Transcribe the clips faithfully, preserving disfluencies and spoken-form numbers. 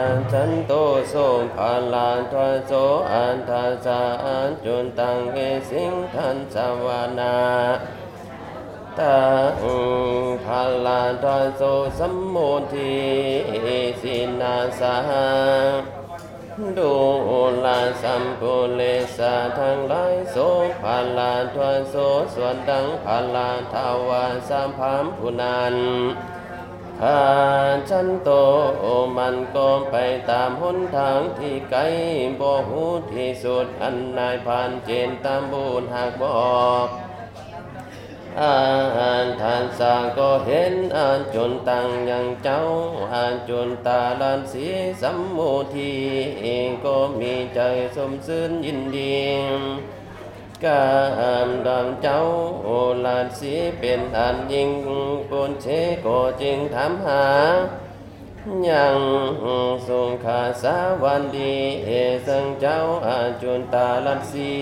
จันโตโสภาลาทวโสอันทาสาจุนตังเอสิงทันสวานาตังภาลาทวโสสัมโมทิสินาสาดูลาสัมปุเลสาทั้งหลายโสภาลาทวโสส่วนดังภาลาทาวาสามพามพุนันข้าฉันโตมันก็ไปตามหนทางที่ไกลบ่หูที่สุดอันนายผ่านเจนตามบุญหากบอกอ่านทานสาก็เห็นอ่านจนตังยังเจ้าอ่านจนตาลานสีสัมโมทีเองก็มีใจสมซื่นยินดีกามดำเจ้าโอลานสีเป็นอันยิ่งปุญเชก็จึงถามหายังสุงขาสาวันดีเอสังเจ้าอาจุนตาลันสี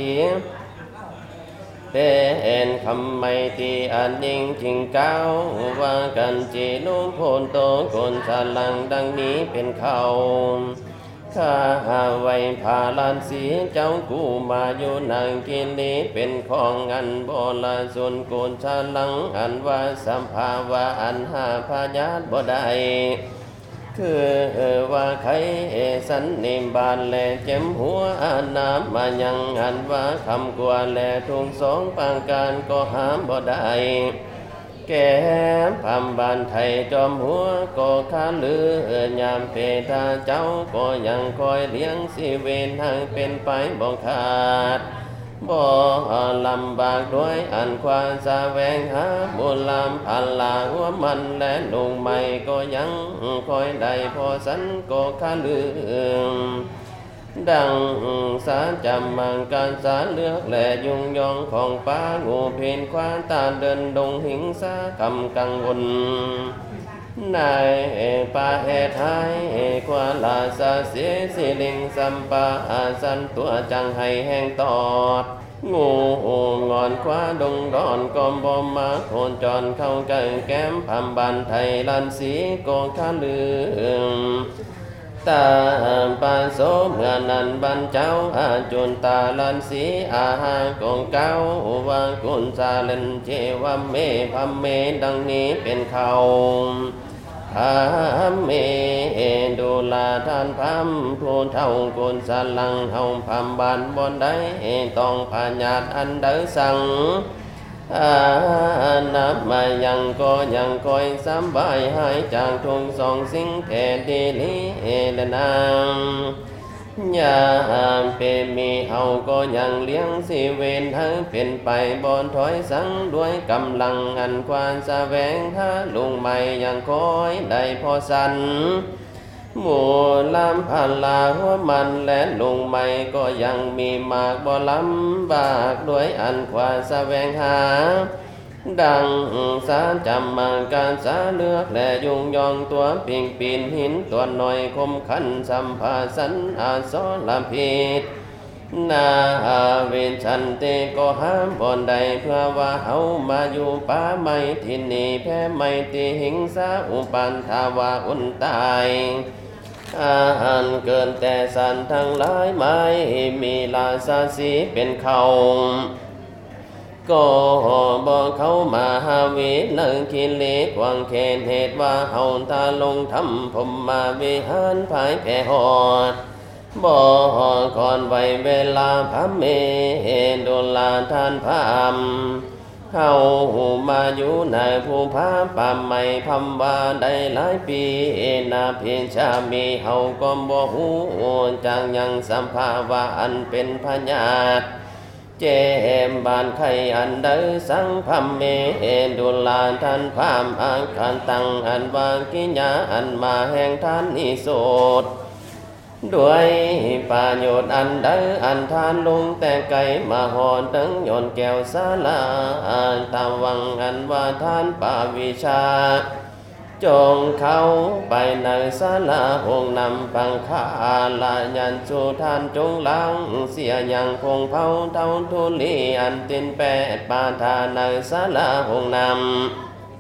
เป็นคำไม่ตีอันยิ่งจริงเก้าว่ากันจีนุ่มโพนโตคนฉลังดังนี้เป็นเขาข้าไว้พาลานสีเจ้ากูมาอยู่นางกินนี้เป็นของอันโบราณส่วนโกนฉลังอันว่าสัมภาวะอันหาพยาธิบ่ได้คือว่าใครสันนิบานแลเจ็มหัวอาน้ำมายังอันว่าคำกว่าแลทุงสองปางการก็หามบ่ได้แก่พำบานไทยจอมหัวก็ข้าลือยามเพทาเจ้าก็ยังคอยเลี้ยงสิเวนทางเป็นไปบ่ขาดบ่ลำบากด้วยอันความสะแวงหาบุญลำพันลาหัวมันและลุงใหม่ก็ยังคอยได้พอสันก็ข้าลืมดังสาจำมังการสาเลือกและยุงยองของป้างูเพนควานตาเดินดงหิงสาคำกังวลนายป่าเหตุให้ควาลาสาเสียสิลิงสัมปาอาสันตัวจังให้แห้งตอดงูงอนคว้าดงดอนกอมบอมมาโคนจรเข้าเกินแก้มพำบันไทยลันสีกองข้าลืมตาปานโสเมื่อนั้นบันเจ้าอาจุนตาลันสีอาหากงเก้าวางกุนซาเลนเจวะเมพัมเมดังนี้เป็นเขาพัมเมดูลาท่านพัมผู้เท่ากุนสลังเฮาพัมบานบนได้ต้องพญาตอันเดอสังอานับมายังก็ยังคอยสบายหายจากทุงสองสิ่งแผ่ดีลีและนางยามเป็นมีเฮาก็ยังเลี้ยงสิเวนให้เป็นไปบอนถอยสังด้วยกำลังอันความสะแวงหาลุงใหม่ยังคอยได้พอสันหมู่ลำพันลาหัวมันและลุงใหม่ก็ยังมีมากบ่ลำบากด้วยอันความสะแวงหาดังสาจำมาการสาเลือกและยุงยองตัวปิงปีนหินตัวหน่อยคมขันสัมภาสันอาสอลำพิษนาเวนชันเตก็ห้ามบ่อนใดเพื่อว่าเฮามาอยู่ป่าไม่ที่นี่แพ้ไม่ตีหิงสาอุปันทาวาอุนตายอาหารเกินแต่สันทั้งหลายไม่มีลาสาสีเป็นเขาก็บอกเขามาหาวิเลิกคิเลกวางเขนเหตุว่าเฮาตาลงทำผมมาวิหารภายแผ่หอดบ่ก่อนไว้เวลาพระเมดุลาทานพามเฮามาอยู่ในภูผาป่าไม้พำว่าได้หลายปีนาเพียงชามีเฮาก็บ่ฮู้จังยังสัมภาวะอันเป็นพญาตเจมบานไข่อันเดอสังพัมเมดุลาท่านพามอาการตังอันวากิญาอันมาแห่งท่านนิโสดด้วยประโยชน์อันเดออันทานลงแต่ไกลมาหอนตั้งย่นแก้วสาลาตาวังอันว่าท่านป่าวิชาจงเข้าไปในศาลาห้องนำปังคาลายันสุท่านจงล้างเสียอย่างคงเผาเท่าทุลีอันตินแปดปาทาในศาลาห้องนำ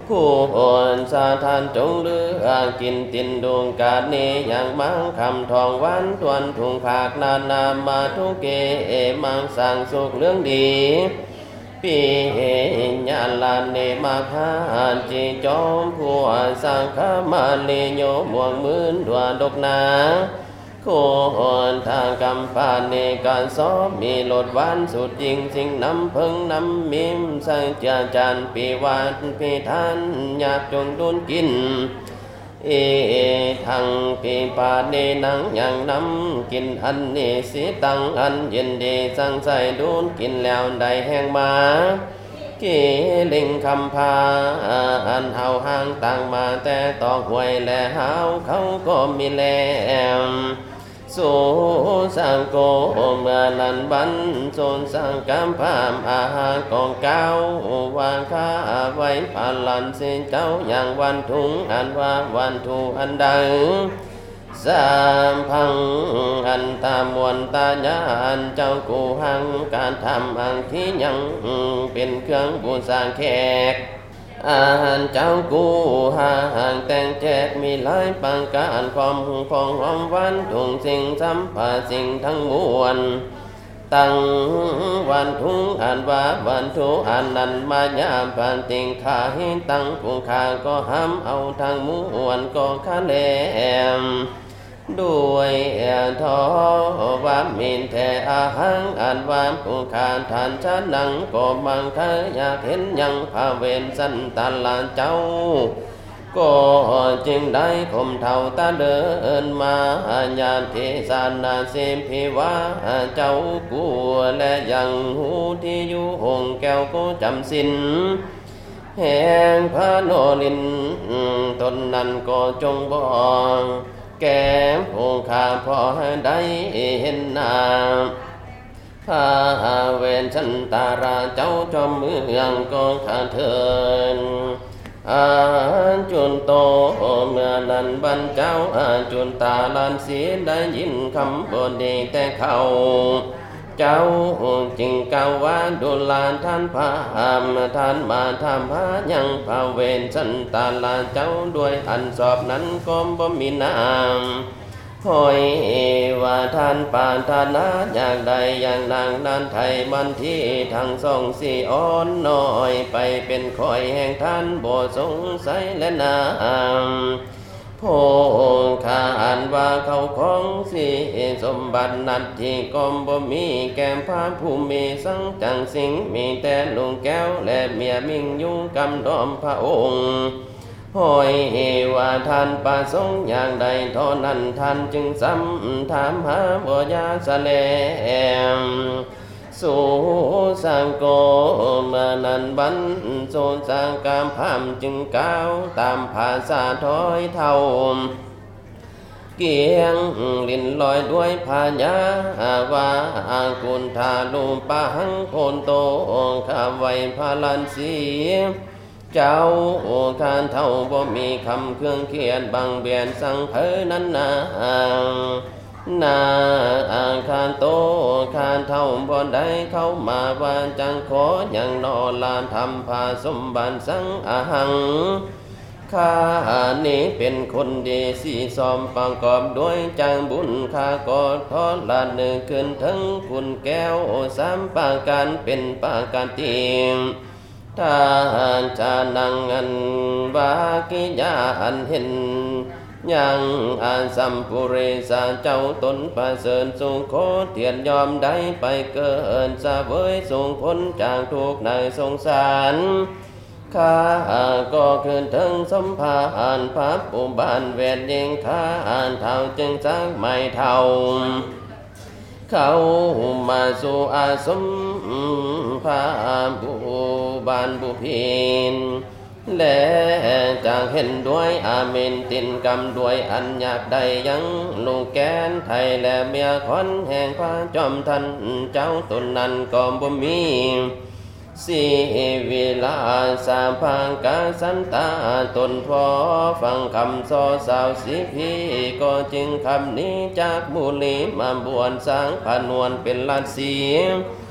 ผู้อ่อนสาทานจงเลือกกินตินดวงกาดนี้อย่างมังคำทองหวานตวนถุงผากนานามาทุเกเอมังสั่งสุขเรื่องดีปีญาลานเนมาคานจีจอมผัวสังฆมาเลโยมวงมื่นดัวดกนาโคนทางกำปานในการซ้อมมีโลดหวานสุดยิงสิ่งน้ำเพิ่งน้ำมิมสังจาจันปีวานปีทันอยากจงดุนกินเอทังปีปาเนนังอย่างน้ำกินอันนี้สีตังอันเย็นดีสังใส่ดุนกินแล้วได้แห้งมาเกลิงคำพาอันเฮาห่างต่างมาแต่ตอกหวยและเฮาเขาก็มีแลมสูสังโกเมื่อนันบันโซนสังกำพามอาหารกองเก้าวางข้าไว้พาลันเส้นเจ้าอย่างวันทุงอันว่าวันทูอันดังสามพังอันตามวนตาญาอันเจ้ากูหังการทำอังที่ยังเป็นเครื่องบูชาแขกอาหารเจ้ากูหาห่างแต่งแจกมีหลายปังการความคองหอมหวานทุงสิ่งสัมผัสสิ่งทั้งมวลตั้งวันทุงอันว่าวันทุอันนั้นมายามผ่านติงขาให้ตั้งผู้ขาก็ห้ามเอาทางมวลก็ขาแหลมด้วยทอว่ามินแทอาหังอันว่าผู้ขาทานชะนังก็บังเคยอยากเห็นยังพาเวนสันตาลาเจ้าก็จึงได้ข่มเท่าตาเดินมาญาติสานาเสมพิวาเจ้ากูและยังหูที่อยู่หงแก้วก็จำสินแห่งพระโนลินตนนั้นก็จงบอกแก้มผู้ข้าพอได้เห็นหน้าพาเวนชันตาราเจ้าจอมเมืองก็ข้าเถินอาจุนโตเมื่อนั้นบรรเจ้าอาจุนตาลานเสียได้ยินคำบดีแต่เขาเจ้าจึงกล่าวว่าดุลานท่านพามท่านมาทำหายังพาเวนสันตาลาเจ้าด้วยอันสอบนั้นก็บ่มีนามหอยว่าท่านปานธนาอยากใดอย่างนางนั้นไทยมันที่ทั้งสองสี่อ่อนน้อยไปเป็นคอยแห่งท่านบ่สงสัยและนามโพขาอันว่าเขาของสิสมบัตินัดที่กอมบ่มีแก้มพาผู้มีสังจังสิงมีแต่ลุงแก้วและเมียมิงยุ่งกำดอมพระองค์หอยว่าท่านประสงค์อย่างใดเท่านั้นท่านจึงซ้ำถามหาบ่ยาสะแลมสูสังโกมานันบันโซนสังกามพามจึงก้าวตามภาษาถอยเท่าเกียงลินลอยด้วยพญาวากุณธาลุปะหังโคนโตข้าไว้พาลันสีเจ้าคานเท่าบ่มีคำเครื่องเขียนบังเบียนสังเพนั้นนานาอาคารโตคานเท่าบ่ได้เข้ามาว่าจังขออย่างนอลานทำภาสมบัติสังอาหังข้านี้เป็นคนดีสีสอมประกอบด้วยจังบุญข้ากอดทอดลานหนึ่งขึ้นทั้งคุณแก้วสามปาการเป็นปาการตีท่านจานังอันวากิยาอันเห็นยังอันสัมปุเรสาเจ้าตนประเสริฐสูงโคเทียนยอมได้ไปเกินสะเวยสูงพ้นจากทุกข์ในสงสารข้าก็คืนถึงสมภารพระอุบาลเวทยิงข้าอ่านเท่าจึงสักไม่เท่าเขามาสู่อาสมพระบุบานบุพินและจากเห็นด้วยอาเมนตินกรรมด้วยอันอยากใดยังลูกแกนไทยและเมียขอนแห่งพระจอมทันเจ้าตนนั้นก็บ่มีสีวิลาสามพังกาสันตาตนพอฟังคำสอสาวสิพีก็จึงคำนี้จากบุรีมาบวนสร้างผนวนเป็นลาดสี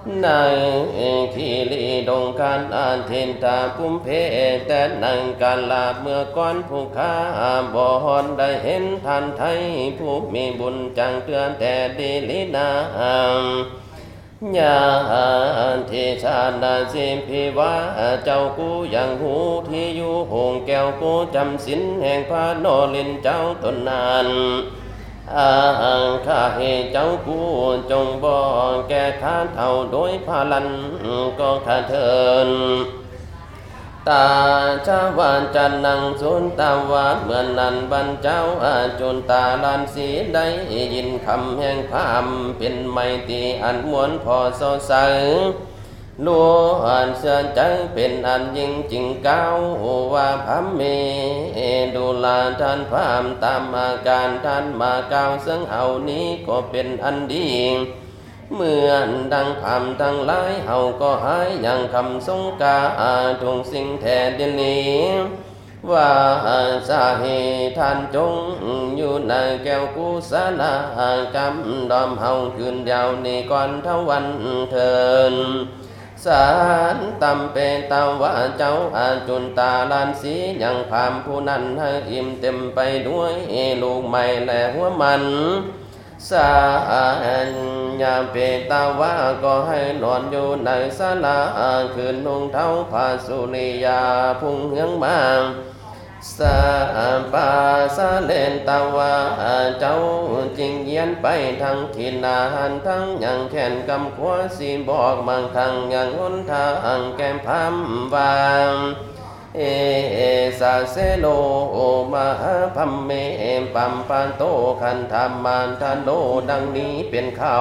นางขีรีดงการอ่านเทนตาปุมเพแต่นังการลาเมื่อก่อนผู้ค้าบ่ฮอนได้เห็นท่านไทยผู้มีบุญจังเตือนแต่ดีลินายาทิชานาสิพิวาเจ้ากูยังหูที่อยู่หงแก้วกูจำสินแห่งพระนลินเจ้าตนนานอาข้าให้เจ้ากูจงบ่แก่ข้าเท่าโดยพลันก็ข้าเถินตาชาวานจันนังสุนตาวาเหมือนนันบรรเจ้าอาจุนตาลานสีได้ยินคำแห่งพามเป็นไมตรีอันมวนพอสดใสล้วนเสื่อใจเป็นอันยิ่งจริงเก้าว่าพามเมดูลาท่านพามตามอาการท่านมาเก้าซึ่งเอานี้ก็เป็นอันดีเมื่อนดังพามทั้งหลายเฮาก็หายอย่างคำสงกาทุกสิ่งแท้ดินนี้ว่าสาเหตุท่านจงอยู่ในแก้วกุศลกรรมดอมเฮาคืนยาวนี้ก่อนเท่าวันเถินสารตำเป็นตาว่าเจ้าอาจุนตาลานสียังพามผู้นั้นให้อิ่มเต็มไปด้วยลูกใหม่และหัวมันสาญาเปตาวาก็ให้นอนอยู่ในศาลาคืนนุ่งเท้าผ้าสุริยาพุ่งเหืองมาสาปาสาเลนตาวาเจ้าจริงเยียนไปทั้งทินนาหันทั้งยังแขนกำขวาสีบอกบางครั้งยังหนทางแก้มพามวางเอสาเซโลมหาพัมเมปัมปันโตคันธรรมานทันโดดังนี้เป็นเขา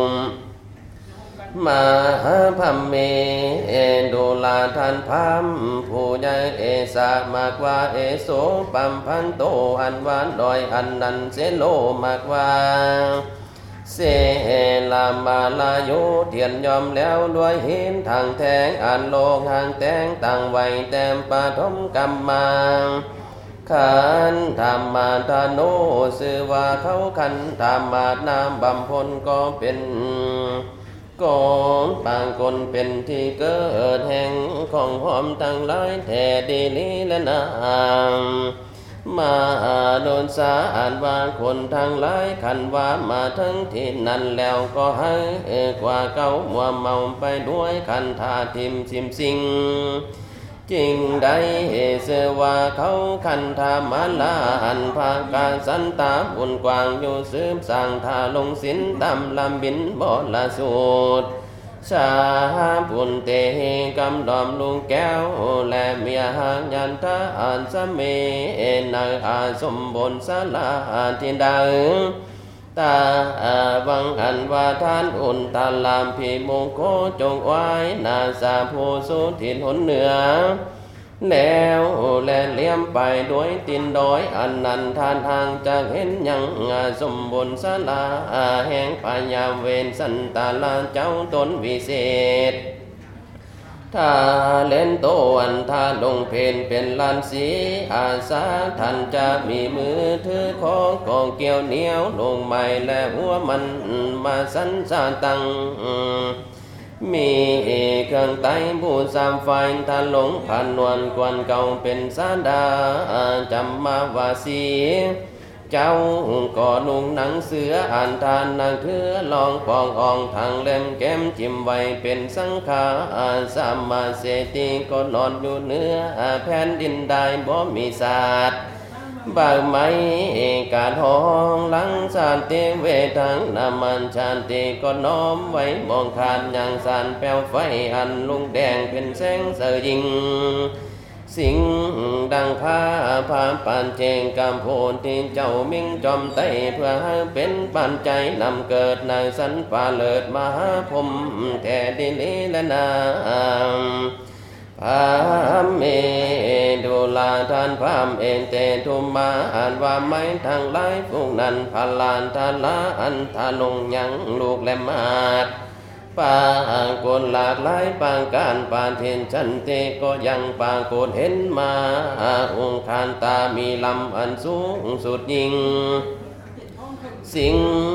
มหาพัมเมดูลาทันพัมผู้ใหญ่เอสามากว่าเอโสปัมพันโตอันหวานดอยอันนันเซโลมากว่าเสลามาลาโยเทียนยอมแล้วด้วยหินทางแทงอันโลกห่างแตงต่างไว้แต้มปฐมกรรมมาขันธรรมาทาโนสื่อว่าเขาขันธรรมานาบำพลก็เป็นกองปางคนเป็นที่เกิดแห่งของหอมทั้งหลายแท้ดีลีและนามมาโดนสาอ่านว่าคนทั้งหลายขันว่ามาทั้งที่นั่นแล้วก็ให้กว่าเก่ามัวเมาไปด้วยขันธาทิมสิมสิงจริงได้เสว่าเขาขันธามาลาอันภาการสันตาบุญกว้างอยู่สืบสร้างทาลงสินตำลำบินบ่ละสูตรชาบุญเตกำดอมลุงแก้วและเมียหางยันทาอันสเมนาอาสมบนสลาที่ดังตาวังอันว่าท่านอุ่นตาลามพีมงโคจงไว้นาสาภูสุทินหนเหนือแล้วแลเลี้ยมไปด้วยตินดอยอันนันทานทางจะเห็นยังสมบุญสลาแห่งปัญญาเวนสันตาลาเจ้าตนวิเศษถ้าเล่นโตอันถ้าลงเพนเป็นลานสีอาสาท่านจะมีมือถือของกองเกี่ยวเหนียวลงไม้และหัวมันมาสันสาตังมีเครื่องไต้ผู้สามไฟท่านหลงผ่านนวลกวนเก่าเป็นสาดาจำมาวาสีเจ้าก่อนุ่งหนังเสืออ่านทานนางเถือลองปองอองทางเล่มแก้มจิ้มไว้เป็นสังขาสามมาเสติก็นอนอยู่เนื้อแผ่นดินได้บ่มีศาสตร์บางไม้การห้องหลังสานติเวทังนามันชานติก็น้อมไว้มองขาดอย่างสานแปลวไฟอันลุงแดงเป็นแสงเสยยิงสิ่งดังผ้าผ้าปานเจงกำโพนที่เจ้ามิ่งจอมไตเพื่อให้เป็นปันใจนำเกิดในสันป่าเลิศมหาพรหมแท้ดิลีและนามพามเมดูลาทานพามเอนเตทุมมาอ่านว่าไม้ทางหลายพวกนั้นพลานทาลาอันทาลงยังลูกและมาดปากฏหลากหลายปางการปานเทนชันเตก็ยังปากฏเห็นมาองค์คานตามีลำอันสูงสุดยิ่งสิ่ง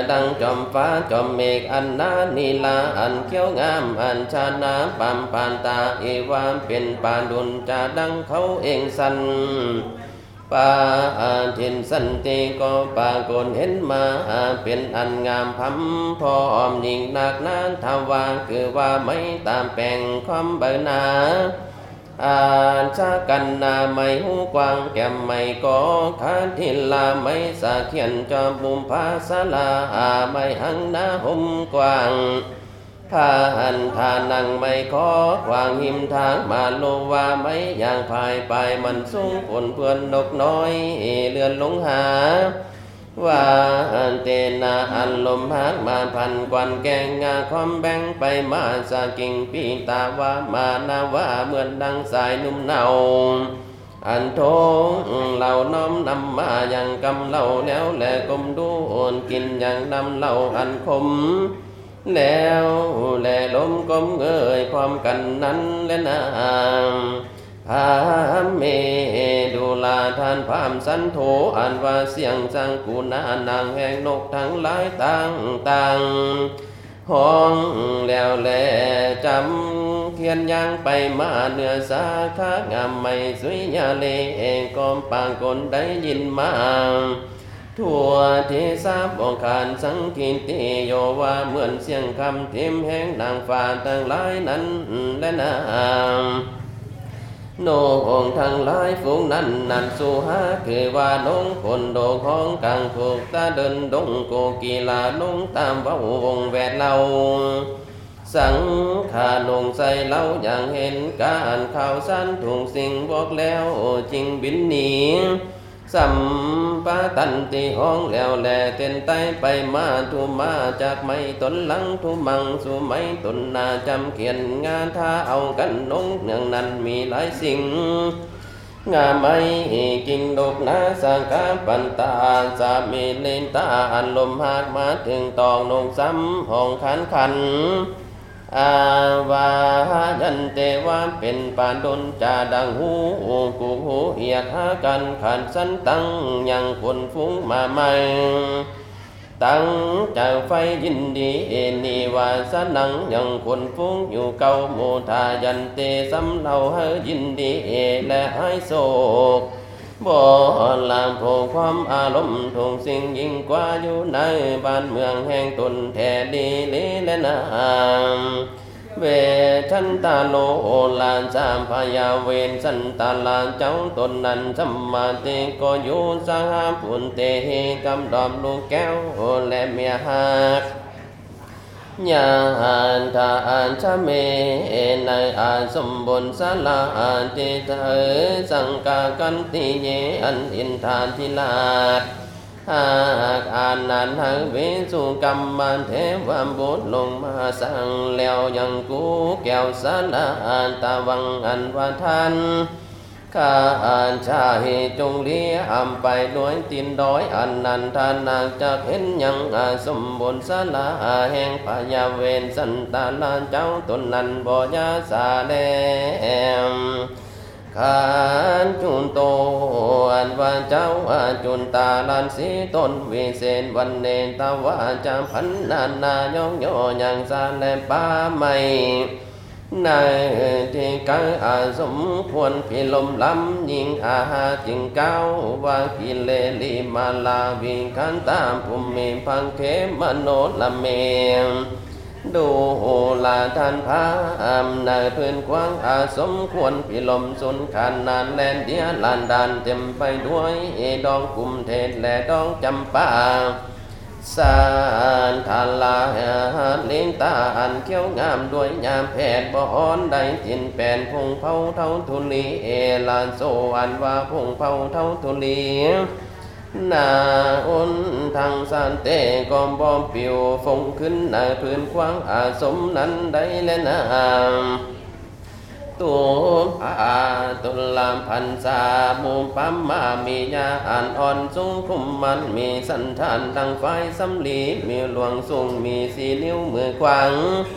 ดังจอมฟ้าจอมเมฆอันนานีลาอันเขียวงามอันชานาปามปานตาเอวามเป็นปานดุลจะดังเขาเองสันปาทินสันติก็ปากฏเห็นมาเป็นอันงามพำพร้อมยิ่งนักนั้นทว่าคือว่าไม่ตามแปลงความเบอหนาอ่านชากันนาไม่หูกว้างแก้มไม่ก็ขาทิลาไม่สาเขียนจอมบุมภาสลาไม่หังนาห่มกว้างพาหันทานังไม่ขอขวางหิมทางมาโลว่าไม่อย่างภายไปมันสูงผลเพื่อนนกน้อยเลื่อนลงหาว่าอันเตนาอันลมหักมาพันกวนแกงงาคอมแบงไปมาสากิ่งปีตาว่ามานาว่าเหมือนดังสายนุ่มเนาอันโทงเหล่าน้อมนำมาอย่างกำเหล่าแล้วแลกลมดูโอนกินอย่างนำเหล่าอันคมแล้วแลลมกลมเอ่ยความกันนั้นและนางพามเมดูลาทานพามสันโธอันว่าเสียงจังกูนานางแห่งนกทั้งหลายต่างต่างห้องแล้วแลจำเขียนยังไปมาเนื้อสาขางามไม่สวยยาเลเองกอมปางคนได้ยินมาทั่วที่ทราบองคารสังกินติโยว่าเหมือนเสียงคำเทมแห่งนางฟ้าทั้งหลายนั้นและนางโนองทั้งหลายฝูงนั้นนันสุหาคือว่าดงคนโดของกังผูกตาเดินดงโกกีลาดงตามว่าวงแวดเราสังขาลงใส่เล่าอย่างเห็นการข่าวสั้นถูกสิ่งบอกแล้วจริงบินหนีสัมปะตันติห้องแล้วแลเต้นไตไปมาทุมาจากไม่ตนหลังทุมังสู่ไม่ตนนาจำเขียนงานท่าเอากันนงเนืองนั้นมีหลายสิ่งงาไม่กิ่งดกนาสังกาปันตาสามีเลนตาอันลมหากมาถึงตองนงซ้ำห้องขันขันอาวายันเตวาเป็นปานดนจาดังหูกูหูเอียดหากันขันสันตั้งยังคนฟุ้งมาใหม่ตั้งจากไฟยินดีเอนีวาสนังยังคนฟุ้งอยู่เก่าโมทายันเตสำเนาให้ยินดีเอและให้โศกบ่ลามโผความอารมณ์ทงสิ่งยิ่งกว่าอยู่ในบ้านเมืองแห่งตนแท้ดีลีและนามเวทันตาโลลานสามพยาเวนสันตาลานเจ้าตนนั้นสัมมาติก็อยู่สหปุนเตหิกำดอมลูกแก้วและเมียหักญาณทานชะเมในอาสมบุญสลาติเถสังกากันติเยอันอินทานทิลาดหากอ่านนานหากเวสุกรรมมันเทวบุตรลงมาสั่งแล้วยังกูแก้วสลาตาวังอันว่าท่านข้าอ่านชาเหจงเลี้ยอำไปด้วยตินด้อยอันนันทานาจะเห็นยังอาสมบุญสลาแห่งพยาเวนสันตาลานเจ้าตนนั้นบ่ยาสาแดมขานจุนโตอันว่าเจ้าอาจุนตาลานสีต้นวิเศษวันเนตาวาจามพันนานายองโยยังสาแลป้าไม่ในที่กังอาสมควรพิลมลำยิงอาหาจิงเก้าว่ากิเลลีมาลาวิคันตามภูมิพังเขมโนละเมดูลาท่านพามในพื้นกว้างอาสมควรพิลมสุนขานานแลนเดียลานดานเต็มไปด้วยดองกุมเทศและดองจำปาสานทาลาเลี้ยงตาอันเขียวงามด้วยยามแพทย์บ่อ่อนได้จินแปนพงเผาเท่าทุลีเอลานโซอันว่าพงเผาเท่าทุลีนาอุนทางสานเตกอมบอมปิวฟงขึ้นในพื้นกว้างอาสมนั้นได้และนามตุอาตุลามพันสามุมปัมมามีญาอ่านอ่อนสูงคุมมันมีสันทานดังไฟสำลีมีหลวงสูงมีสีนิ้วมือกว้าง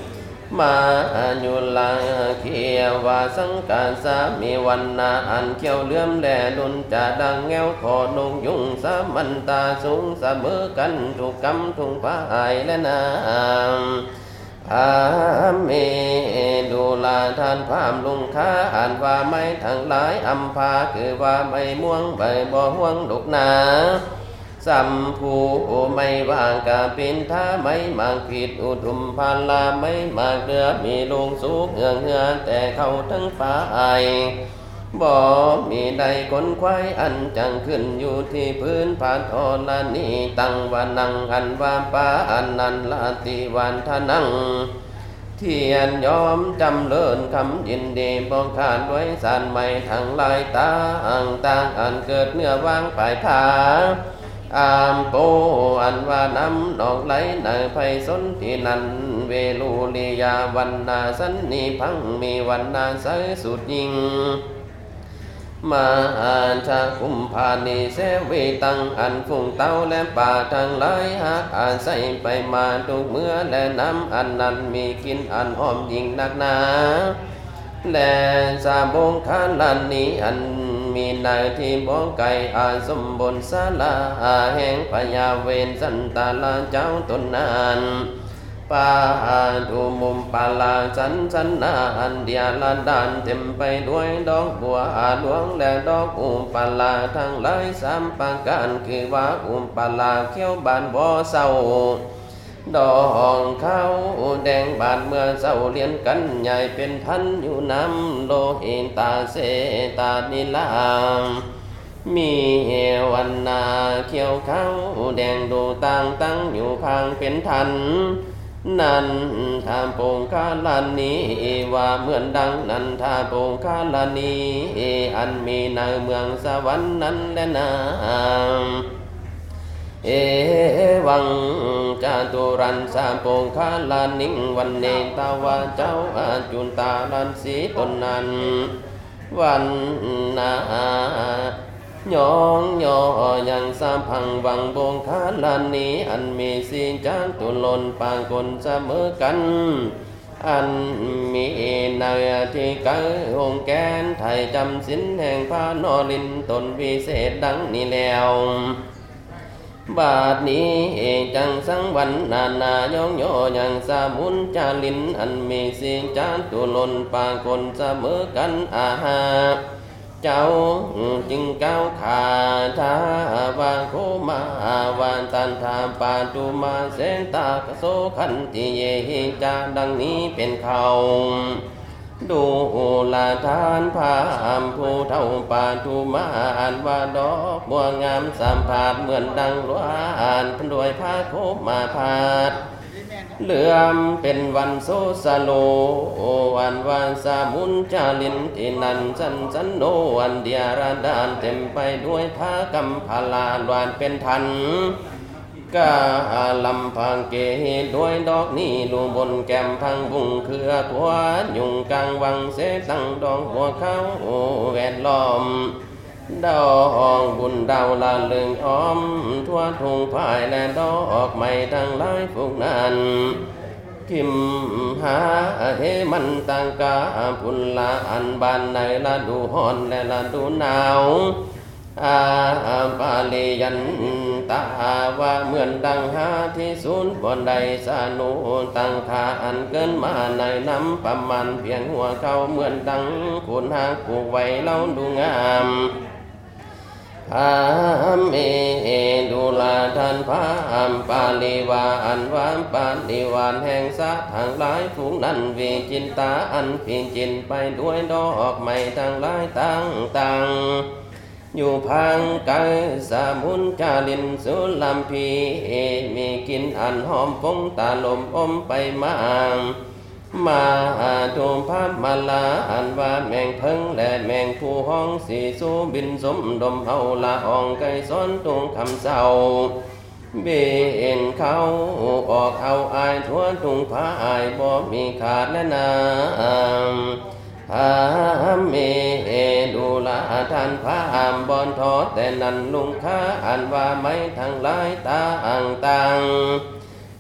มายุลังเขียวาสังกาสามีวันนาอันเขียวเลื่อมแหล่ดุนจะดังแงวขอนงยุงสามันตาสูงเสมอกันถูกกำทุงพายและนามอาเมดูลาทานพามลุงค้าอ่านว่าไม่ทั้งหลายอัมพาคือว่าไม่ม่วงใบบ่ห่วงดุกนาสัมภูไม่ว่างกาปินท่าไม่มากผิดอุทุมพาลาไม่มากเดือมีลงสูงเหืองเหือแต่เขาทั้งฝ่ายบ่มีใดคนควายอันจังขึ้นอยู่ที่พื้นผาทอลานีตั้งว่านังอันว่าปาอันนันลาติวันทนังเทียนยอมจำเลินคำยินดีบ้องขาดด้วยสานไม่ทั้งหลายต่างต่างอันเกิดเนื้อวางปลายผาอามโปอันว่าน้ำนองไหลในไพสนที่นันเวลูลียาวันนาสันนิพังมีวันนาใสสุดยิ่งมาอาชาคุมพานิเสวิตังอันฝุ่งเต้าและป่าทั้งหลายหักอาศัยไปมาทุกเมื่อและน้ำอันนั้นมีกินอันหอมยิ่งนักหนาและสาบงคาลันนี้อันมีนายที่บ้องไก่อาสมบนศาลาแห่งพญาเวนสันตาลาเจ้าตนนานปาดูมุมปาลาสันสันนาอันเดียลาดานเต็มไปด้วยดอกบัวอาดวงและดอกอุมปาลาทั้งหลายสามประการคือว่าอุมปาลาเขียวบานบ่อเศร้าดอกข้าวแดงบานเมื่อเศร้าเลียนกันใหญ่เป็นพันอยู่น้ำโลหิตาเสตานิลามมีวันนาเขียวขาวแดงดูต่างตั้งอยู่พางเป็นทันนันทาโปงคาลานีว่าเหมือนดังนันทาโปงคาลานีอันมีในเมืองสวรรค์นั้นและนามเอวังจาตุรันสาโปงคาลานิงวันเนตาวาเจ้าอาจุนตาลันสีตนนั้นวันนายองยอยังสามพังวังโบงคาลานีอันมีสีจางตุลนปางคนเสมอกันอันมีนาที่เกิดหงแกนไทยจำสินแห่งพานอลินตนวิเศษดังนี้แล้วบาดนี้จังสังวันนานายองโยยังสามุนจาลินอันมีสีจางตุลนปางคนเสมอกันอาหาเจ้าจึงก้าวขาทาวาโคมาวานตันทาปาตุมาเสนตากโสขันติเยหิจาดังนี้เป็นเขาดูลาทานพามผู้เท่าปาตุมาอันว่าดอกบัวงามสามผาดเหมือนดังล้วนพันด้วยผ้าโคมาผาดเหลื่อมเป็นวันโซสโลวันวันสามุนจาลินที่นันสันสันโนวันเดียราดานเต็มไปด้วยผ้ากำพาลาลวนเป็นทันกาลำพังเกด้วยดอกนี้ลูบนแก้มพังบุงเครือกัวยุงกลางวังเสตั้งดอกหัวเขาแวดล้อมดอกบุญดาวลาเลืองอ้อมทั่วทุ่งพายและดอกไม้ทั้งหลายพวกนั้นทิมหาเฮมันตังกาพุนลาอันบานในฤดูร้อนและฤดูหนาวอาปาลียันตาว่าเหมือนดังหาที่ศูนย์บนใดสานุตั้งขาอันเกินมาในน้ำประมาณเพียงหัวเขาเหมือนดังคุณหากผูกไว้เล่าดูงามพามเอดูลาทันพามปาลีวาอันวามปาลีวานแห่งสะทางหลายฝูงนั้นวิจินตาอันพิจินไปด้วยดอกไม้ทางหลายต่างต่างอยู่พังไกสามุนจาลินสุลัมพีมีกินอันหอมฟงตาลมอมไปมามาทูมพับมาลาอันว่าแมงเพิงและแมงผู้ห้องสีสูบินสมดมเอาละอองไก่ซ้อนตุงคำเศร้าเบนเขาออกเอาอายทั่วตุงผาอายบ่มีขาดและนาพามเมดูลาท่านพามบอนทอแต่นันลุงค้าอันว่าไม่ทั้งหลายต่างต่าง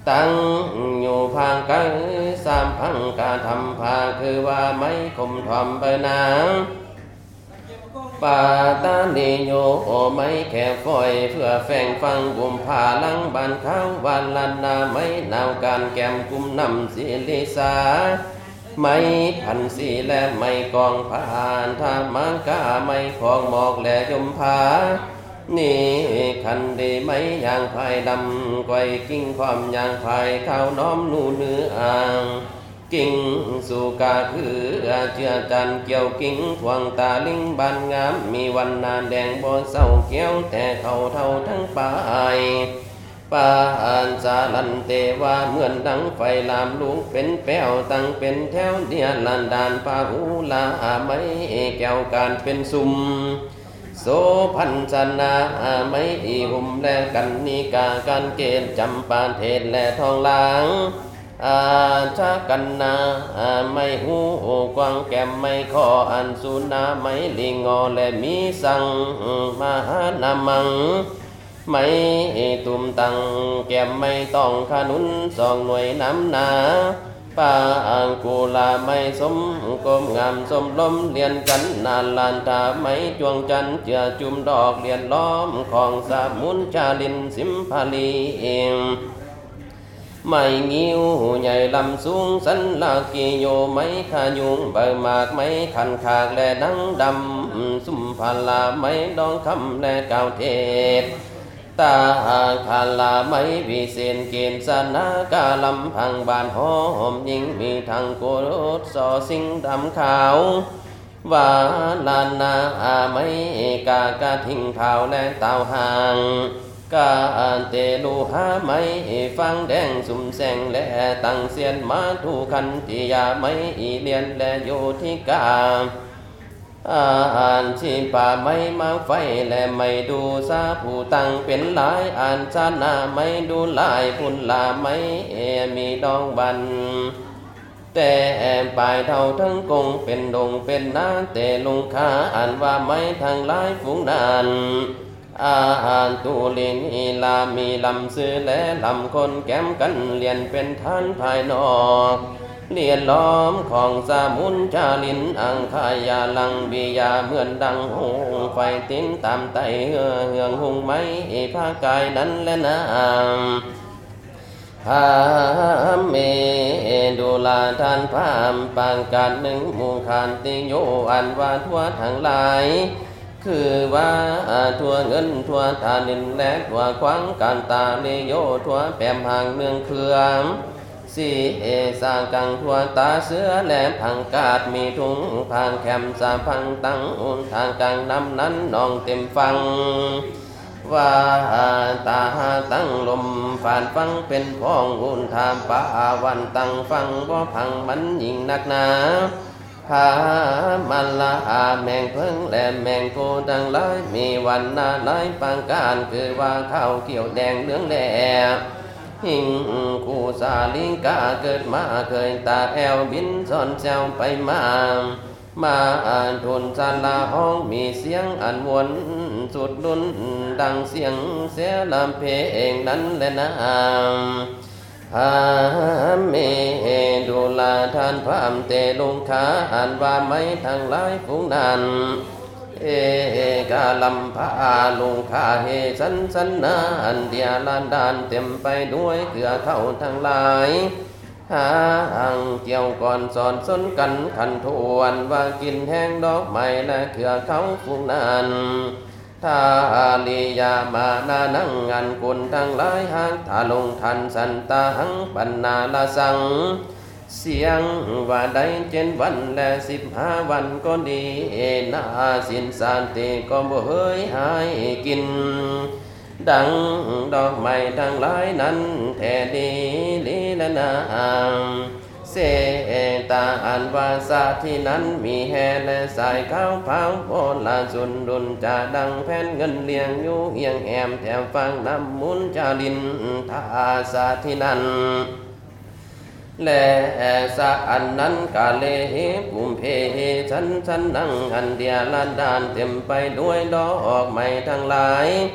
ตั้งอยู่พางกังสามพังกาทำพาคือว่าไม่คมทอมเบนาปาตานิโยโอไม่แค่ฝอยเพื่อแฝงฟังบุมผาลังบานข้าววันลันนาไม่นาวการแก้มกุมนำสิลิสาไม่พันสีและไม่กองผ่านทามังกาไม่ของหมอกและยมผานี่คันดีไม่ยางภายดำไกวกิ้งความยางภายข้าวน้อมนูเนื้ออ่างกิ่งสุกาคือเจือจันเกี่ยวกิ่งทวงตาลิงบานงามมีวันนานแดงบ่เศร้าเกี้ยวแต่เขาเท่าทั้งปายปานสาลันเตว่าเหมือนดังไฟลามลุกเป็นแป้วตั้งเป็นแถวเดียลันดานปาหูลาไม่แก้วการเป็นซุ่มโสพันชนาไม่อีหุมและกันนิกาการเกณฑ์จำปาเทศและทองหลางอาชากันนาไม่หูกวางแก้มไม่คออันสุนาไม่ลิงอและมีสังมหานามังไม่ตุ่มตังแก้มไม่ต้องขนุนสองหน่วยน้ำนาปาอังกุลาไม่สมกลมงามสมลมเลียนกันนานลานตาไม่จวงจันเจือจุมดอกเลียนล้อมของสามุนชาลินสิมพาลีเองไม่งิ้วใหญ่ลำสูงสันลากิโยไม่ขายุงใบหมากไม่ขันขากและดังดำสุมพาลาไม่ดองคำและเก่าเทศตาคาลาไม่วิเศษเกณฑ์สนากาลำพังบานหอมยิ่งมีทางโกรธสอสิงดำขาววาลานาไม่กากาทิ้งเผาและเต่าห่างกาเตลูหาไม่ฟังแดงสุ่มแสงและตั้งเสียนมาทุคันติยาไม่เลียนและโยธิกาอ่านชีป่าไม่มาไฟและไม่ดูซาผู้ตั้งเป็นหลายอ่านชานาไม่ดูลายพุนลาไม่มีดองบันแต่ปลายเท่าทั้งกงเป็นดงเป็นนาแต่ลงขาอ่านว่าไม่ทางหลายฝูงนานอาหารตูลินอีลามีลำซื้อและลำคนแก้มกันเลียนเป็นท่านภายนอกเลียนล้อมของสามุนจาลินอังคายาลังบิยาเหมือนดังหงไฟติ้นตามไตเหือเหืองหงไม้ผ้ากายนั้นและนามพามเมดูลาทานพามปางการหนึ่งมุงคานติโยอันว่าทั่วทั้งหลายคือว่าทั่วเงินทั่วทานินและทั่วควังการตาเลโยทั่วแปมหางเมืองเครือสีเอสากังทั่วตาเสือและพังกาดมีถุงพังแคมสาพังตังอุนทางกลางน้ำนั้นนองเต็มฟังว่าตาตั้งลมผ่านฟังเป็นพ้องอุนทามป่าวันตั้งฟังบ่พังมันยิ่งนักหนาพามันละอาแมงเพิ่งและแมงโคดังหลายมีวันนาหลายปางการคือว่าข้าวเกี่ยวแดงเหลืองแดงหิงกูสาลิงกาเกิดมาเคยตาแอวบินซ่อนแซวไปมามาอ่านทุนสาลาห้องมีเสียงอันมวนสุดดุนดังเสียงเสียลำเพลงนั้นและนามหาเมดูลาทานพามเตลุงขาอ่านว่าไม่ทางหลายฝูงนั้นเอกาลัมพาลุงขาเฮสันสันนาอันเดียลานดานเต็มไปด้วยเกลือเข้าทั้งหลายหาอังเกี่ยวก่อนสอนสนกันขันทวนว่ากินแห้งดอกไม้และเกลือเขาฝูงนั้นทาลียามานานังงานกุลทั้งหลายหางทาลงทันสันตาหังปันนาลาสังเสียงว่าได้เจ็ดวันและสิบห้าวันก็ดีนาสินสานติก็บ่เฮยหายกินดังดอกไม้ทั้งหลายนั้นแท้ดีลีละนามเสตาอันวาสาที่นั้นมีแห่และสายขาวเผาโบลาสุนดุนจะดังแผ่นเงินเลียงอยู่เอียงแอมแถมฟังน้ำมุนจาลินทาสาที่นั้นและสะอันนั้นกาเลภูมิเพฉันฉันนั่งอันเดียลานดานเต็มไปด้วยดอกไม้ทั้งหลาย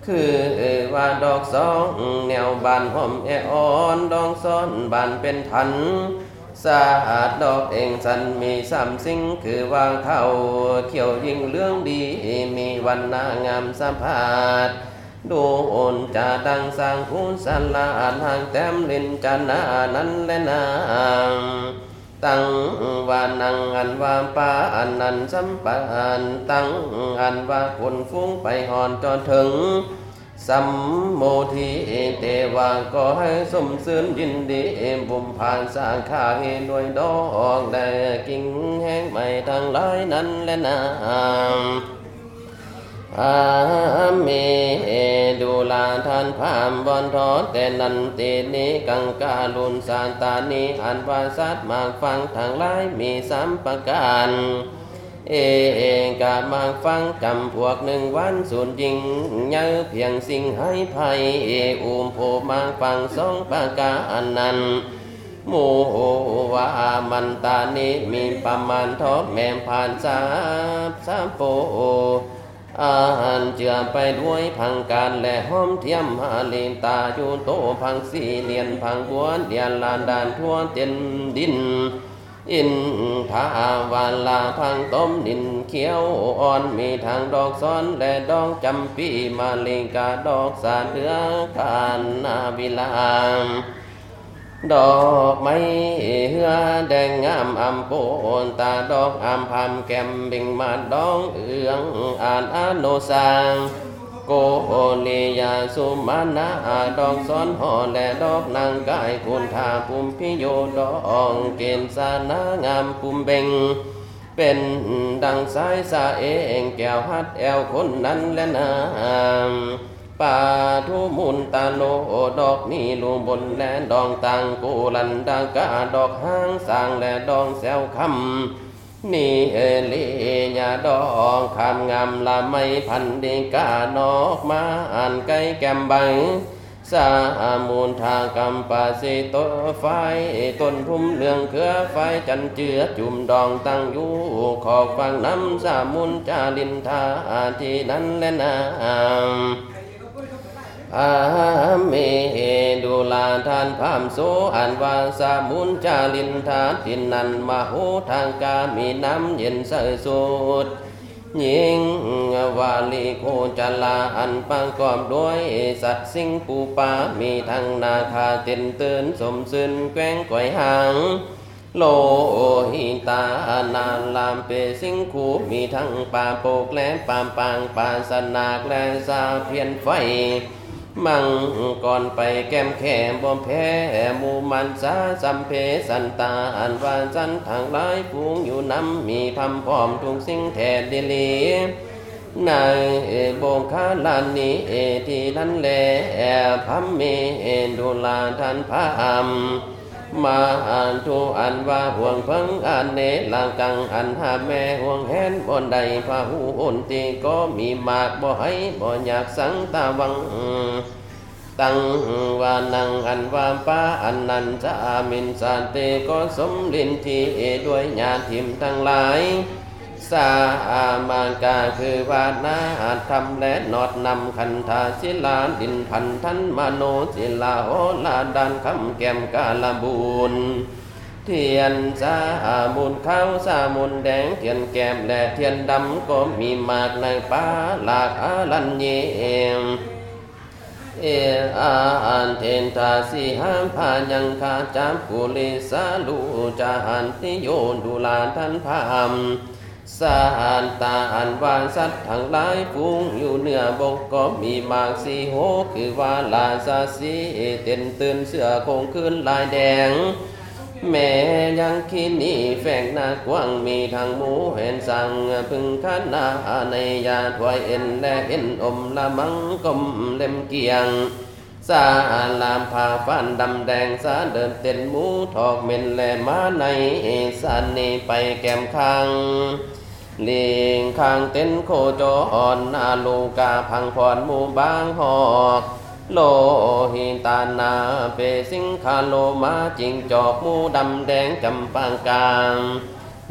คือว่าดอกสองแนวบานหอมแออ่อนดองซ้อนบานเป็นทันสาอาดดอกเองสันมีสามสิ่งคือว่าเขาเขียวยิ่งเรื่องดีมีวันนางามสะพาดดูโอนจะดังสร้างผู้สลาดห่างแต้มลินจานานั้นและนางตั้งว่านังอันว่าป่าอันนั้นสัมปานตั้งอันว่าคนฟุ้งไปหอนจนถึงสัมโมทิเตวาก็ให้สมซื่นยินดีบุมผ่านสร้างข้าให้ด้วยดอกได้กิ่งแห้งใหม่ทั้งหลายนั้นและนางอาเมดูลาทานพามบอนทอดแต่นันตินี้กังกาลุนสานตานีอันวาสัตมากฟังทางหลายมีสามประการเอกามาฟังจำพวกหนึ่งวันสูญยิงเยอะเพียงสิ่งให้ภัยเออุมโพมาฟังสองประการนั้นหมู่ว่ามันตานีมีประมาณทบแม่ผ่านสามสามโปอาหารเจือไปด้วยพังการและห้อมเทียมหาลีนตาอยู่โตพังสีเลียนพังบัวเดียนลานดานทั่วเต็นดินอินทาวาลาพังต้มดินเขียวอ่อนมีทางดอกซ้อนและดอกจำปีมาลิงกาดอกสาเดือกานนาวิลามดอกไม้เหือแดงงามอำโปนตาดอกอำพามแก้มบิงมาดองเอืองอ่านอาโนสางโกเลียาสุมานาดอกซ้อนห่อและดอกนางกายคุณทาปุมพิโยดองเกณฑ์สานางามปุมเบงเป็นดังสายสาเองแก้วฮัดแอวคนนั้นและนางป่าทุมุนตาโลดอกนี่ลูบนและดองตังกูลันดากาดอกห้างสางและดองแซวคำนี่เอลีญาดองคำงามละไม่พันดีกานอกมาอ่านไกแกมบังสามูลทากัมปาสิโตไฟต้นพุ่มเลืองเครือไฟจันเจือจุ่มดองตั้งอยู่ขอบฟังน้ำสามุนจาลินทาที่นั้นและนามอาเมดูลาทานพามโสอันวาสามุนจาลินทาทินนันมโหทางกามีน้ำเย็นใสสุดยิงวาลีโคจลาอันปังกอบด้วยสัตว์สิงปูปามีทั้งนาคาเต็นเตือนสมซึนแกว้งก่อยหางโลหิตานาลามเปสิงคูมีทั้งป่าโปกและปามปางป่าสนาคและสาเพียนไฟมังก่อนไปแก้มแข่บ่แพ้หมู่มันสาสัมเพสันตาอันวาจันทางหลายฟูงอยู่น้ำมีพำพร้อมทุกสิ่งแทนดิลีนายโบงคาลานีที่นั้นแลพัมเมดูลาทันพามมาอ่านทุอันว่าห่วงเพิ่งอันเนลางกังอันหาแม่ห่วงแหนบนใดพาหูอุนตีก็มีมากบ่ให้บ่อยากสังตาวังตั้งว่านังอันว่าป้าอันนันจะอามินสานเตก็สมลินทีด้วยญาติมทั้งหลายสามากาคือวานาธรรมและนอดนำคันธาศิลาดินพันทันมโนศิลาโหลาดันคำแก้มกาลบูนเทียนสามุนข้าวสามุนแดงเทียนแก้มและเทียนดำก็มีมากในป่าหลากอาลันเยมเออาอันเทนทาสีหามพายังคาจามกุลิสาลูจาหันติโยดูลาทันพามสานตาอันวานสัตว์ทั้งหลายฟูงอยู่เหนือบกก็มีมากสีโหคือว่าลาซาสีเต็นตื่นเสือคงขึ้นลายแดงแม่ยังคินีแฝงหน้ากว้างมีทางหมูเห็นสั่งพึงคันนาในยาถวยเอ็นและเอ็นอมละมังกลมเล่มเกียงสาลามผาฟันดำแดงสาเดินเต้นหมูทอกเม็นและมาในสันนีไปแก้มคางเลียงคางเต้นโคจรนาลูกาพังพรหมู่บางหอกโลหิตานาเปสิงคาโลมาจิงจอกหมูดำแดงจำปางกลาง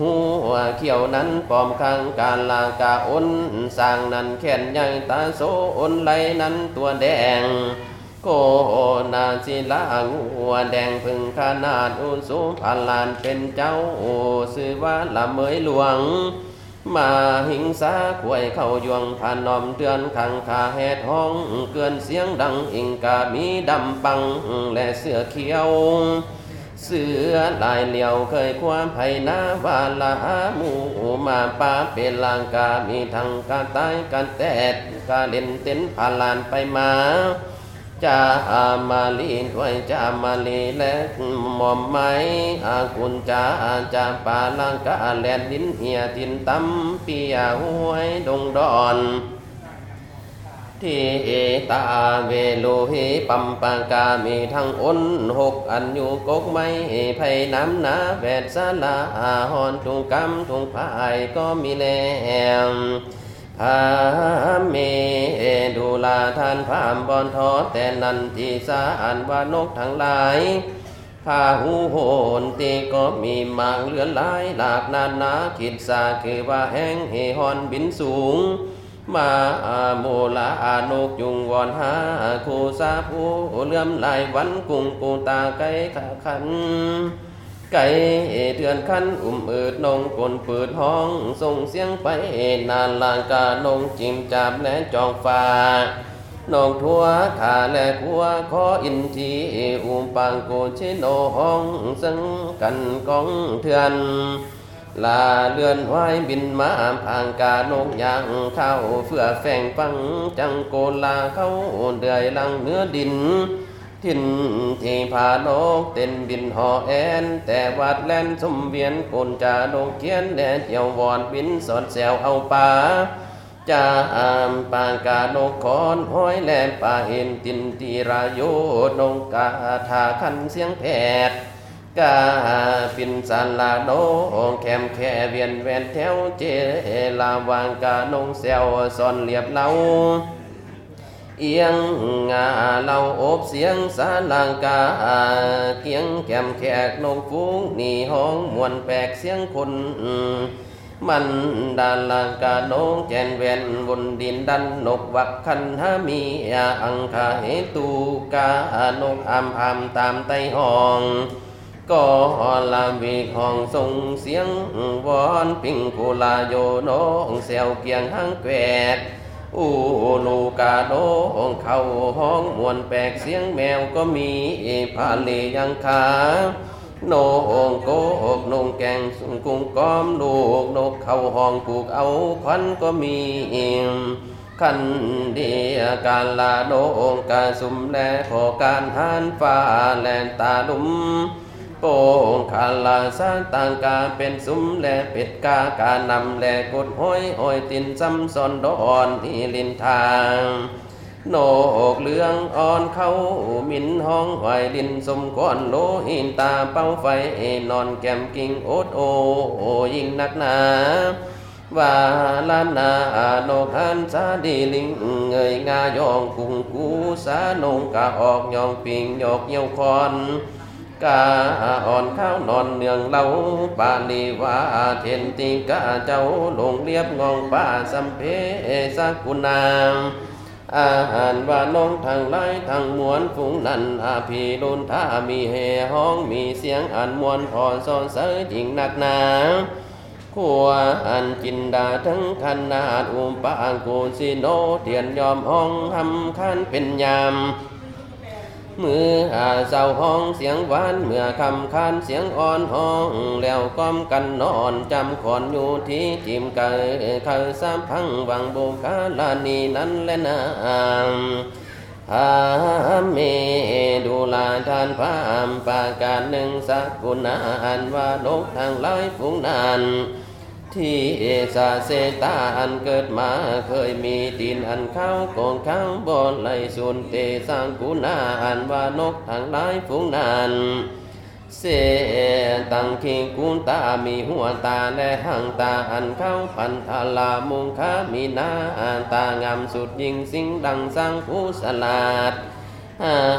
หัวเขียวนั้นปลอมข้างการลากาอ้นสร้างนั้นแขนใหญ่ตาโซอ้นไหลนั้นตัวแดงโกนาศิลางัวแดงพึ่งขนาดอุสุพันลานเป็นเจ้าสื่อว่าละเมยหลวงมาหิงสาขวยเข้ายวงผ่านนอมเตือนขังขาแหดห้องเกือนเสียงดังอิงกามีดำปังและเสือเขียวเสือลายเหลียวเคยความไผ่นาวาลาหมูมาปาเป็นลางกามีทั้งกาตายกันแตดกาเล่นเต้นผ่านลานไปมาจาอามาลีด้วยจามาลีและหม่อมไม้อากุญจาจาปาลังกาแลนดินเหียตินตั้มปียห้วยดงดอนที่ตาเวโลหิปัมปังกามีทั้งอ้นหกอันอยู่กกไม้ไผ่น้ำนาแวดสาลาหอนทุงกำทุงพายก็มีแลมพาเมดูลาท่านพามบอนทอแต่นันทิสาอันว่านกทั้งหลายพาหูโหนตีก็มีมางเลือนลายหลากนานาขิดสาคือว่าแห้งเหหอนบินสูงมาโมลาอานกยุงวอนหาคูสาผู้เลื่อมลายวันกุงกูตาไก่ขาขันไก่เถื่อนคันอุ่มอืดนงกลปืดห้องส่งเสียงไปนานลางกานงจิมจับและจองฟ้านงทั่วขาและกัวขออินทีอุมปังโกเชโนห้องซึ่งกันกองเถื่อนลาเลื่อนไหวบินมาพางกานกยางเข้าเฟื่อแฝงฟังจังโกลาเข้าเดือยลังเนื้อดินทินที่พานกเต้นบินห่อแอนแต่วัดแล่นสมเวียนกลจาดงเขียนแดดเจียววอนบินสอดแซวเอาป่าจาอามปางกานกคอนห้อยแหลมป่าเห็นตินตีรายโยนงกาทาคันเสียงแผดกาปินสันลาโนแคมแค่เวียนแวนแถวเจลาวางกานงแซวซอนเรียบเล่าเอียงงาเล่าอบเสียงสาลังกาเกียงแคมแขกนงฟุ้งนี่ห้องมวนแปลกเสียงคนมันดานลางกาโนงแจนแวนบนดินดันนกวักคันหามีอังคาเหตูกานกอามอามตามไตห้องก็ลาวีห้องส่งเสียงวอนปิงกุลาโยโนงเซวเกียงหังแกวดอูลูกาโนงเข้าห้องมวนแปลกเสียงแมวก็มีพาลียังขาโนงโกกนงแกงสุงกุงก้อมลูกนกเข้าห้องปลูกเอาควันก็มีขันดีการลาโนงกาสุมแลขอการหานฟ้าแลนตาลุมโป่งคาลาสร้างต่างกาเป็นสุมแลเป็ดกากานำแลกดห้อยห้อยตินซ้ำซ้อนดอนที่ลินทางโนกเหลืองอ่อนเข้ามินห้องไหวลินสมก้อนโลหินตาเป้าไฟนอนแก้มกิ่งโอดโอยิ่งนักหนาวาลานาโนหันสาดีลิงเงยงายองกุงกูสานงกาออกยองปิงยอกเยี่ยวคอนกาอ่อนข้าวนอนเนืองเล่าปาลีวาเทนติกาเจ้าลงเรียบงองป้าสัมเพสักุณามอาหารว่าน้องทางไล่ทางมวนฝูงนันอาภีลุนท่ามีเฮห้องมีเสียงอันมวนพอซอนเสยจริงนักหนาขัวอันจินดาทั้งขนาดอุปปังกูสิโนเทียนยอมห้องทำคันเป็นยามมือหาเศร้าห้องเสียงหวานเมื่อคำคานเสียงอ่อนห้องแล้วก้มกันนอนจำขอนอยู่ที่จิมเกยเคยสามพังวังบุคาลานีนั้นและนามหาเมดูลาทานพามปาการหนึ่งสักกุณาอันว่านกทางหลายฝูงนานที่เอสาเซตาอันเกิดมาเคยมีตีนอันเข้าโกงเข้าบนไหลสุนเตสังกุณาอันว่านกทางหลายฝูงนานเสตังคิงกุนตามีหัวตาและหางตาอันเข้าพันธาลามุงคามีนาตางามสุดยิ่งสิ่งดังสร้างผู้สลาดหาก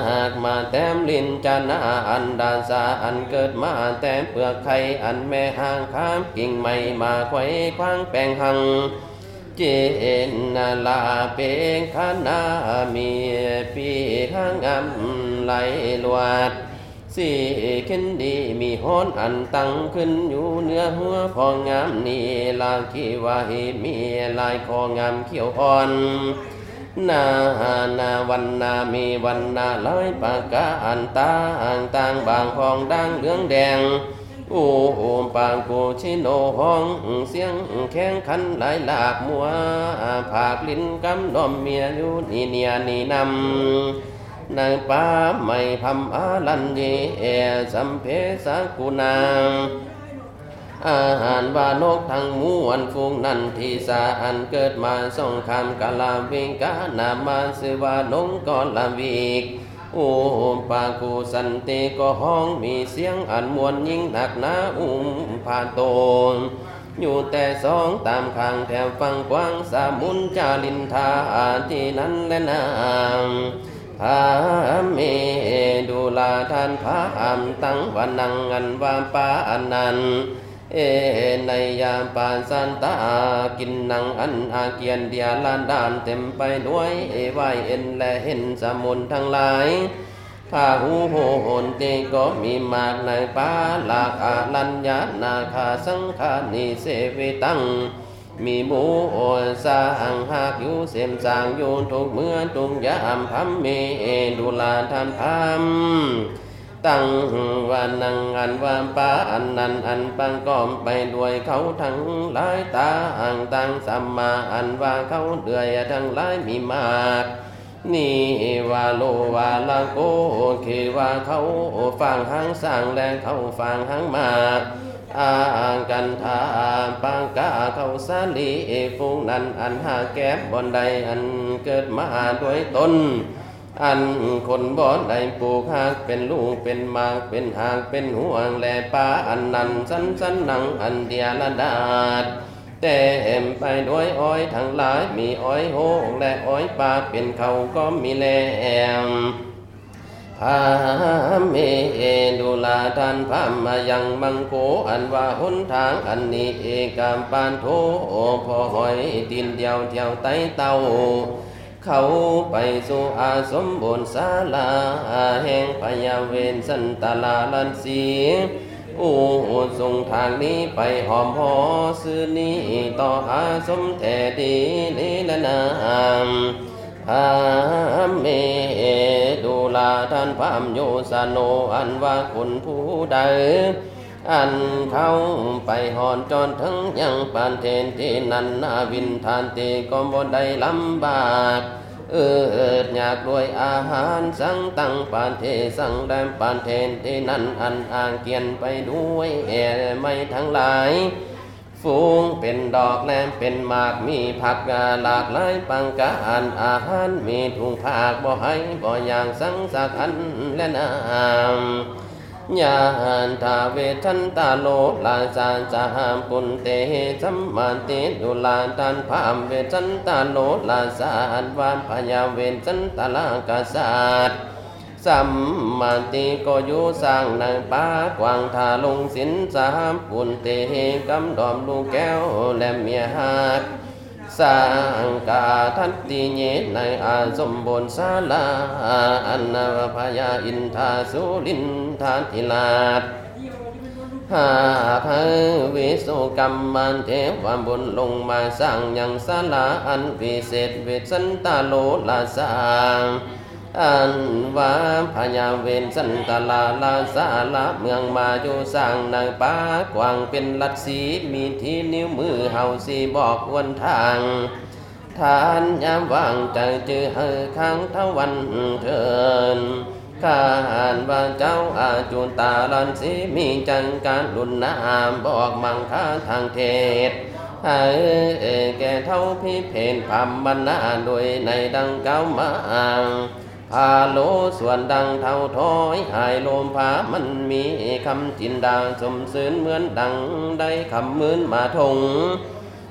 มาแต้มลิ้นจานาอันดาสาอันเกิดมาแต่เปลือกไข่อันแม่ห่างข้ามกิ่งไม้มาไขว้คว้างแปลงหังเจนนาลาเปงคานามีปีข้างอันไหลลวดสีขึ้นดีมีฮ้อนอันตั้งขึ้นอยู่เนื้อหัวพองามนี่ลางขีวาหิมีลายคองามเขียวอ่อนนานาวันนามีวันนาลอยปากกาอันตาอ่างต่างบางพองดังเหลืองแดงอูมปางกูชิโนห้องเสียงแข้งขันหลายหลากมัวผากลิ้นกำนอมเมียอยู่นี่เนียนี่นำนางป้าไม่พำอาลันเยสัมเพสักุนางอาหารว่านกทั้งมวลฟูงนันทิสาอันเกิดมาสองคำกาลาวิงกานามาสือว่าลงกอลาวิกโอมปากูสันติก็ห้องมีเสียงอันมวลยิ่งหนักหนาอุ้มผาโตนอยู่แต่สองตามข้างแถวฟังกว้างสามุนจาลินทาที่นั้นและนามพาเมดูลาทานพาอามตั้งวันนังอันวาปาอันนันเอในยามปานสันตากินนังอันอาเกียนเดียลานดานเต็มไปด้วยเอไวเอ็นและเห็นสมุนทั้งหลายพาหูโหนเตก็มีมากในป่าลากอาลัญญานาคาสังฆานิเสวิตังมีหมูโอสาหังหากอยู่เสมสางอยู่ทุกเมื่อทุกยามพัมเมดูลาทานพัมตั้งวันนังอันวามปาอันนันอันปังก้อมไปด้วยเขาทั้งหลายตาอ่างตั้งสัมมาอันว่าเขาเดือยทั้งหลายมีมากนี่ว่าโลว่าละโกคือว่าเขาฟังหางสร้างแรงเขาฟังหางมากอ่างกันทาปังกาเขาสาลีฟูงนั้นอันหาแก็บบอนใดอันเกิดมาด้วยตนอันคนบ่ได้ปลูกหากเป็นลูกเป็นมากเป็นหากเป็นห่วงแลป่าอันนั้นสันสันนังอันเดียละดาดเต็มไปด้วยอ้อยทั้งหลายมีอ้อยโหงและอ้อยป่าเป็นเขาก็มีแลมพาเมดูลาทานพามายังมังโกอันว่าหนทางอันนี้เอกามปานโทพอหอยตินเดียวเที่ยวไตเต้าเขาไปสู่อาสมบูรณ์ศาลาแห่งพยาเวนสันตลาลันสีโอ้ส่งทางนี้ไปหอมหอซื้อนี้ต่ออาสมแท้ดีลีละนามพาเมดูลาท่านพามโยสโนอันว่าคนผู้ใดอันเขาไปหอนจนถึงยังปานเทนที่นันนาวินทานตีก็บ่ได้ลำบากเอิดอยากด้วยอาหารสังตั้งปานเทสังแดมปานเทนที่นั่นอันอ่างเกียนไปด้วยแอไม่ทั้งหลายฟูงเป็นดอกแลมเป็นหมากมีผักหลากหลายปังกาอันอาหารมีถุงผักบ่ให้บ่อย่างสังสักอันและน้ำยานทาเวทันตาโลลาสานสามปุนเตสัมมาติดุลาตันพามเวทันตาโลลาสานวานพยาเวทันตาลากาศาสสัมมาติก็อยู่สร้างในป่ากวางทาลงสินสามปุนเตกำดอมลูกแก้วและเมียหักสร้างกาทัตติเยในอาสมบูรณ์ศาลาอันนาพยาอินทาสุลินทาธิลาภหากวิสุกรรมมันเทวบุญลงมาสร้างยังศาลาอันวิเศษเวสันตาโลลาสางอันว่าพญาเวนสันตลาลาสาลาเมืองมาอยู่สร้างในป่ากวางเป็นลัดสีมีที่นิ้วมือเฮาสีบอกวันทางทานยามว่างใจจือเฮอข้างทวันเถินข้าอ่านว่าเจ้าอาจุตาลันสีมีจังการลุนนามบอกมังค่าทางเทศให้แก่เท่าพิเพนพามบรรณาโดยในดังเก้ามาพาโลส่วนดังเท่าท้อยหายลมพามันมีคำจินดาสมซื่นเหมือนดังได้คำมืนมาทง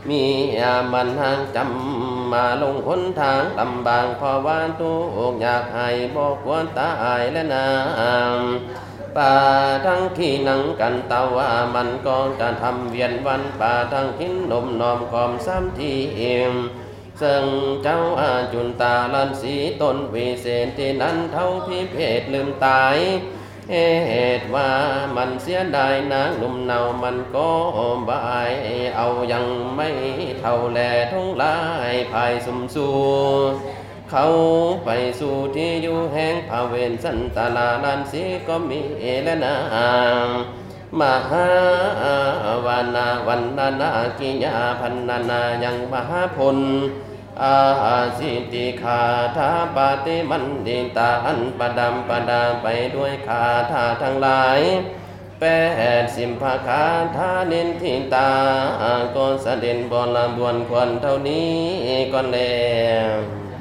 มีอามันห่างจำมาลงหนทางลำบากเพราะว่าทุกข์อยากให้บอกควรตายและนามป่าทั้งขี้หนังกันตาว่ามันก็จะทำเวียนวันป่าทั้งขินนมนอมคอมซ้ำทีเอ็มซึ่งเจ้าอาจุนตาลันสีตนวิเศษที่นั้นเท่าพิเพศลืมตายเหตุว่ามันเสียดายนางหนุ่มเนามันก็บายเอายังไม่เท่าแลทุ่งลายภายสมสู่เขาไปสู่ที่อยู่แห่งภาเวนสันตาลาลันสีก็มีและนางมหาวานาวันนานากิยาพันนานายังมหาพลอาสิติคาถาปาติมันดิตาอันปดำปดาไปด้วยคาถาทั้งหลายแปดสิบภาคาถาเน้นทิตาก็เสด็จบนลำบวนควรเท่านี้ก่อนแล้ว